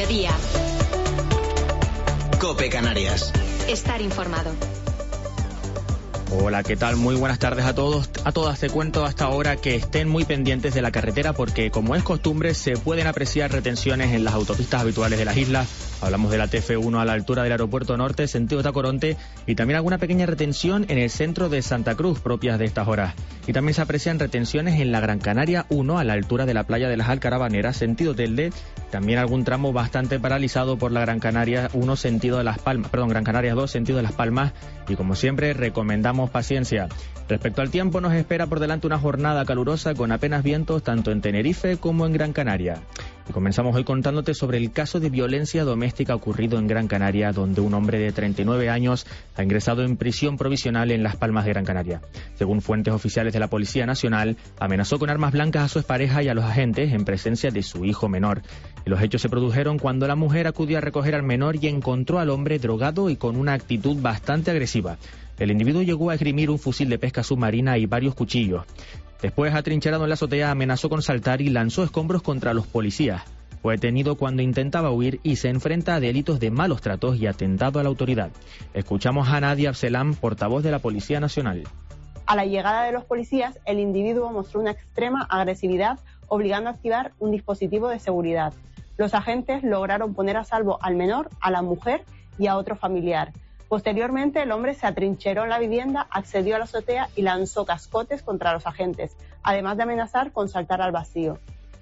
mediodía. COPE Canarias. Estar informado. Hola, ¿qué tal? Muy buenas tardes a todos, a todas. Te cuento hasta ahora que estén muy pendientes de la carretera porque, como es costumbre, se pueden apreciar retenciones en las autopistas habituales de las islas. Hablamos de la TF1 a la altura del aeropuerto norte, sentido Tacoronte, y también alguna pequeña retención en el centro de Santa Cruz, propias de estas horas. Y también se aprecian retenciones en la Gran Canaria 1 a la altura de la playa de las Alcarabaneras, sentido Telde. También algún tramo bastante paralizado por la Gran Canaria 1 sentido de Las Palmas, Gran Canaria 2 sentido de Las Palmas. Y como siempre, recomendamos paciencia. Respecto al tiempo, nos espera por delante una jornada calurosa con apenas vientos tanto en Tenerife como en Gran Canaria. Y comenzamos hoy contándote sobre el caso de violencia doméstica ocurrido en Gran Canaria, donde un hombre de 39 años ha ingresado en prisión provisional en Las Palmas de Gran Canaria. Según fuentes oficiales de la Policía Nacional, amenazó con armas blancas a su expareja y a los agentes en presencia de su hijo menor. Y los hechos se produjeron cuando la mujer acudió a recoger al menor y encontró al hombre drogado y con una actitud bastante agresiva. El individuo llegó a esgrimir un fusil de pesca submarina y varios cuchillos. Después, atrincherado en la azotea, amenazó con saltar y lanzó escombros contra los policías. Fue detenido cuando intentaba huir y se enfrenta a delitos de malos tratos y atentado a la autoridad. Escuchamos a Nadia Abselam, portavoz de la Policía Nacional. A la llegada de los policías, el individuo mostró una extrema agresividad, obligando a activar un dispositivo de seguridad. Los agentes lograron poner a salvo al menor, a la mujer y a otro familiar. Posteriormente, el hombre se atrincheró en la vivienda, accedió a la azotea y lanzó cascotes contra los agentes, además de amenazar con saltar al vacío.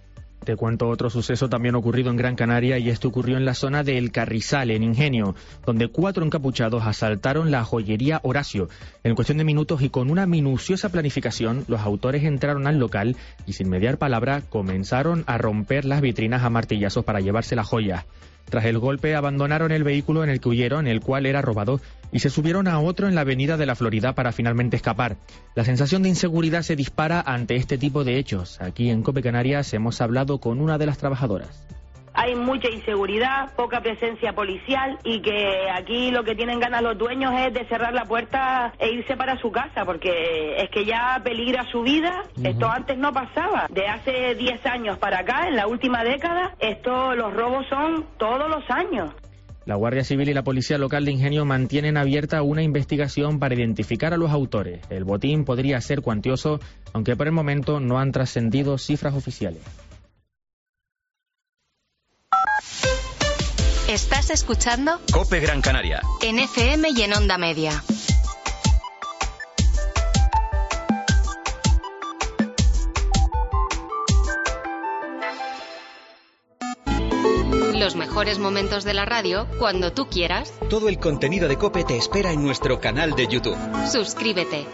Te cuento otro suceso también ocurrido en Gran Canaria, y esto ocurrió en la zona de El Carrizal, en Ingenio, donde 4 encapuchados asaltaron la joyería Horacio. En cuestión de minutos y con una minuciosa planificación, los autores entraron al local y sin mediar palabra comenzaron a romper las vitrinas a martillazos para llevarse las joyas. Tras el golpe, abandonaron el vehículo en el que huyeron, el cual era robado, y se subieron a otro en la avenida de la Florida para finalmente escapar. La sensación de inseguridad se dispara ante este tipo de hechos. Aquí en COPE Canarias hemos hablado con una de las trabajadoras. Hay mucha inseguridad, poca presencia policial y que aquí lo que tienen ganas los dueños es de cerrar la puerta e irse para su casa, porque es que ya peligra su vida. Esto antes no pasaba. De hace 10 años para acá, en la última década, los robos son todos los años. La Guardia Civil y la Policía Local de Ingenio mantienen abierta una investigación para identificar a los autores. El botín podría ser cuantioso, aunque por el momento no han trascendido cifras oficiales. ¿Estás escuchando? COPE Gran Canaria. En FM y en Onda Media. Los mejores momentos de la radio cuando tú quieras. Todo el contenido de COPE te espera en nuestro canal de YouTube. Suscríbete.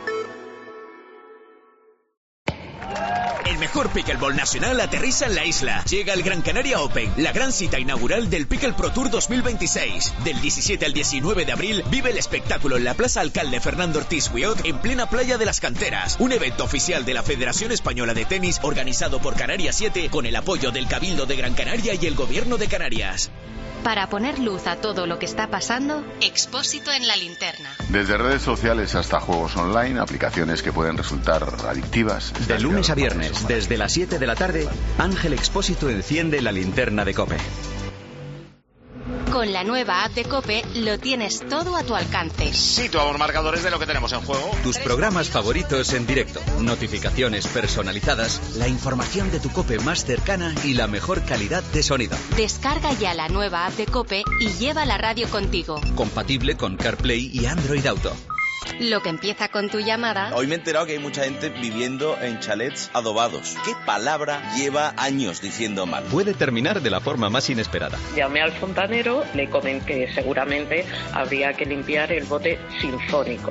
El mejor pickleball nacional aterriza en la isla. Llega el Gran Canaria Open, la gran cita inaugural del Pickle Pro Tour 2026. Del 17 al 19 de abril, vive el espectáculo en la Plaza Alcalde Fernando Ortiz Wiot, en plena playa de las Canteras. Un evento oficial de la Federación Española de Tenis, organizado por Canarias 7, con el apoyo del Cabildo de Gran Canaria y el Gobierno de Canarias. Para poner luz a todo lo que está pasando, Expósito en la linterna. Desde redes sociales hasta juegos online, aplicaciones que pueden resultar adictivas. De lunes a viernes, desde las 7 de la tarde, Ángel Expósito enciende la linterna de COPE. Con la nueva app de COPE lo tienes todo a tu alcance. Situamos marcadores de lo que tenemos en juego. Tus programas favoritos en directo, notificaciones personalizadas, la información de tu COPE más cercana y la mejor calidad de sonido. Descarga ya la nueva app de COPE y lleva la radio contigo. Compatible con CarPlay y Android Auto. Lo que empieza con tu llamada. Hoy me he enterado que hay mucha gente viviendo en chalets adobados. ¿Qué palabra lleva años diciendo mal? Puede terminar de la forma más inesperada. Llamé al fontanero, le comenté que seguramente habría que limpiar el bote sinfónico.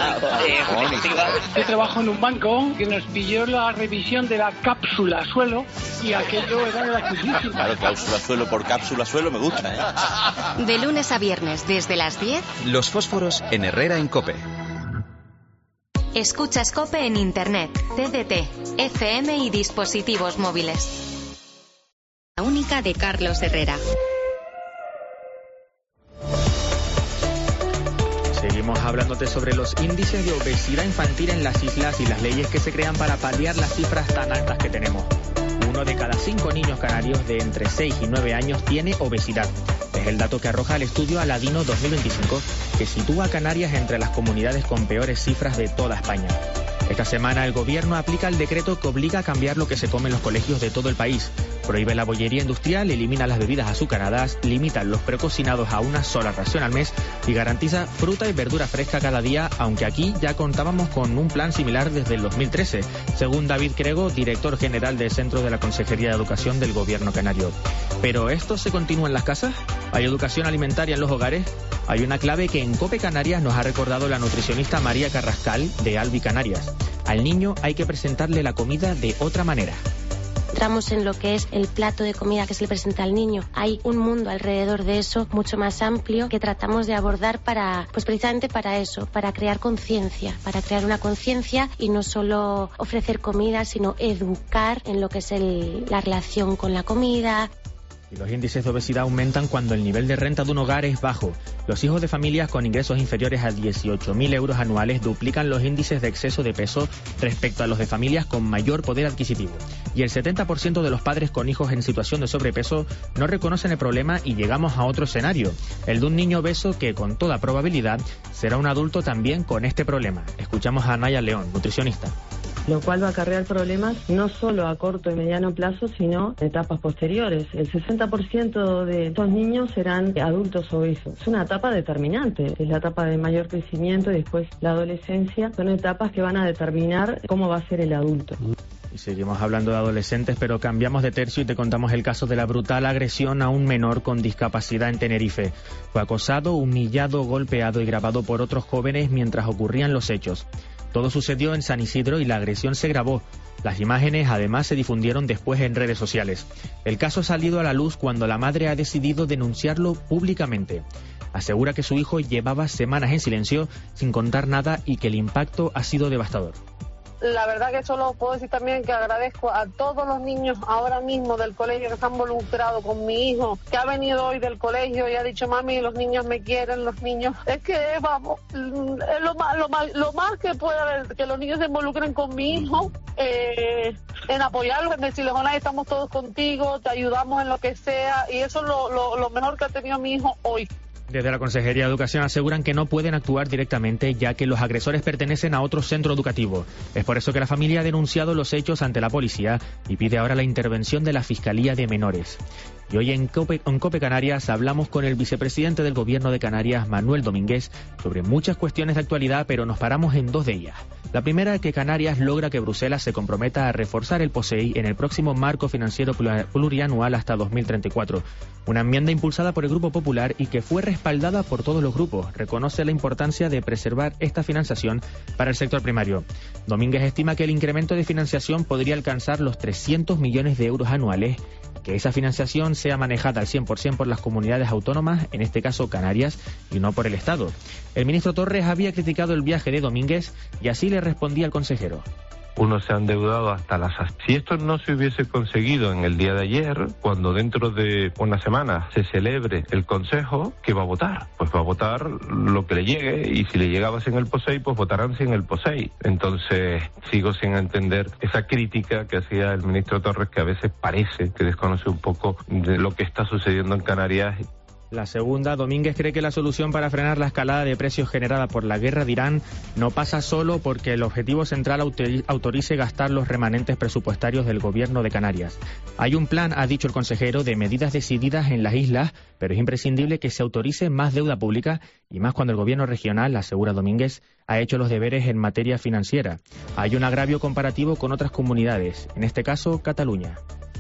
Yo trabajo en un banco que nos pilló la revisión de la cápsula suelo y aquello era gratuísimo. Claro, cláusula suelo por cápsula suelo me gusta, ¿eh? De lunes a viernes desde las 10. Los fósforos en Herrera en COPE. Escuchas COPE en Internet, TDT, FM y dispositivos móviles. La única de Carlos Herrera. Seguimos hablándote sobre los índices de obesidad infantil en las islas y las leyes que se crean para paliar las cifras tan altas que tenemos. Uno Uno de cada 5 niños canarios de entre 6 y 9 años tiene obesidad. Es el dato que arroja el estudio Aladino 2025, que sitúa a Canarias entre las comunidades con peores cifras de toda España. Esta semana el gobierno aplica el decreto que obliga a cambiar lo que se come en los colegios de todo el país. Prohíbe la bollería industrial, elimina las bebidas azucaradas, limita los precocinados a una sola ración al mes y garantiza fruta y verdura fresca cada día, aunque aquí ya contábamos con un plan similar desde el 2013, según David Crego, director general del Centro de la Consejería de Educación del Gobierno canario. ¿Pero esto se continúa en las casas? ¿Hay educación alimentaria en los hogares? Hay una clave que en COPE Canarias nos ha recordado la nutricionista María Carrascal de Albi Canarias. Al niño hay que presentarle la comida de otra manera. Entramos en lo que es el plato de comida que se le presenta al niño. Hay un mundo alrededor de eso mucho más amplio que tratamos de abordar precisamente para eso, para crear conciencia, para crear una conciencia y no solo ofrecer comida, sino educar en lo que es la relación con la comida. Y los índices de obesidad aumentan cuando el nivel de renta de un hogar es bajo. Los hijos de familias con ingresos inferiores a 18.000 euros anuales duplican los índices de exceso de peso respecto a los de familias con mayor poder adquisitivo. Y el 70% de los padres con hijos en situación de sobrepeso no reconocen el problema y llegamos a otro escenario, el de un niño obeso que con toda probabilidad será un adulto también con este problema. Escuchamos a Naya León, nutricionista. Lo cual va a acarrear problemas no solo a corto y mediano plazo, sino en etapas posteriores. El 60% de estos niños serán adultos obesos. Es una etapa determinante, es la etapa de mayor crecimiento y después la adolescencia. Son etapas que van a determinar cómo va a ser el adulto. Y seguimos hablando de adolescentes, pero cambiamos de tercio y te contamos el caso de la brutal agresión a un menor con discapacidad en Tenerife. Fue acosado, humillado, golpeado y grabado por otros jóvenes mientras ocurrían los hechos. Todo sucedió en San Isidro y la agresión se grabó. Las imágenes además se difundieron después en redes sociales. El caso ha salido a la luz cuando la madre ha decidido denunciarlo públicamente. Asegura que su hijo llevaba semanas en silencio sin contar nada y que el impacto ha sido devastador. La verdad que solo puedo decir también que agradezco a todos los niños ahora mismo del colegio que se han involucrado con mi hijo, que ha venido hoy del colegio y ha dicho, mami, los niños me quieren, los niños... Es que, vamos, es lo más que puede haber, que los niños se involucren con mi hijo, en apoyarlo, en decirles, hola, estamos todos contigo, te ayudamos en lo que sea, y eso es lo mejor que ha tenido mi hijo hoy. Desde la Consejería de Educación aseguran que no pueden actuar directamente ya que los agresores pertenecen a otro centro educativo. Es por eso que la familia ha denunciado los hechos ante la policía y pide ahora la intervención de la Fiscalía de Menores. Y hoy en COPE Canarias hablamos con el vicepresidente del Gobierno de Canarias, Manuel Domínguez, sobre muchas cuestiones de actualidad, pero nos paramos en dos de ellas. La primera, que Canarias logra que Bruselas se comprometa a reforzar el POSEI en el próximo marco financiero plurianual hasta 2034. Una enmienda impulsada por el Grupo Popular y que fue respaldada por todos los grupos. Reconoce la importancia de preservar esta financiación para el sector primario. Domínguez estima que el incremento de financiación podría alcanzar los 300 millones de euros anuales, que esa financiación sea manejada al 100% por las comunidades autónomas, en este caso Canarias, y no por el Estado. El ministro Torres había criticado el viaje de Domínguez y así le respondía al consejero. Uno se ha endeudado hasta las... Si esto no se hubiese conseguido en el día de ayer, cuando dentro de una semana se celebre el Consejo, ¿qué va a votar? Pues va a votar lo que le llegue, y si le llegaba sin el POSEI, pues votarán sin el POSEI. Entonces, sigo sin entender esa crítica que hacía el ministro Torres, que a veces parece que desconoce un poco de lo que está sucediendo en Canarias. La segunda, Domínguez cree que la solución para frenar la escalada de precios generada por la guerra de Irán no pasa solo porque el objetivo central autorice gastar los remanentes presupuestarios del Gobierno de Canarias. Hay un plan, ha dicho el consejero, de medidas decididas en las islas, pero es imprescindible que se autorice más deuda pública y más cuando el Gobierno regional, asegura Domínguez, ha hecho los deberes en materia financiera. Hay un agravio comparativo con otras comunidades, en este caso Cataluña.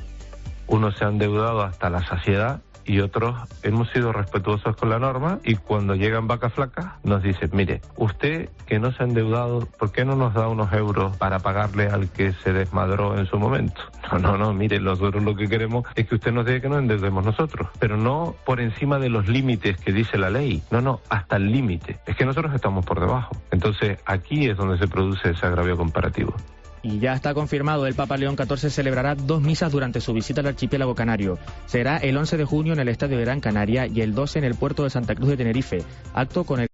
Uno se ha endeudado hasta la saciedad y otros hemos sido respetuosos con la norma, y cuando llegan vacas flacas nos dicen, mire, usted que no se ha endeudado, ¿por qué no nos da unos euros para pagarle al que se desmadró en su momento? No, mire, nosotros lo que queremos es que usted nos diga que nos endeudemos nosotros, pero no por encima de los límites que dice la ley, no, hasta el límite. Es que nosotros estamos por debajo. Entonces aquí es donde se produce ese agravio comparativo. Y ya está confirmado, el Papa León XIV celebrará 2 misas durante su visita al archipiélago canario. Será el 11 de junio en el Estadio de Gran Canaria y el 12 en el puerto de Santa Cruz de Tenerife, acto con el